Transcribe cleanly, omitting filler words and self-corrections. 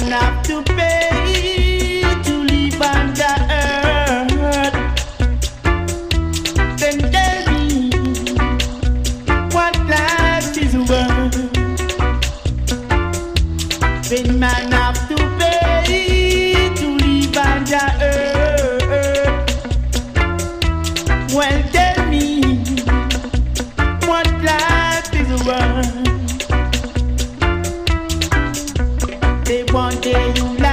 man have to pay to live on the earth? Then tell me what life is worth. When man have to pay to live on the earth. Well, tell me what life is worth. They want you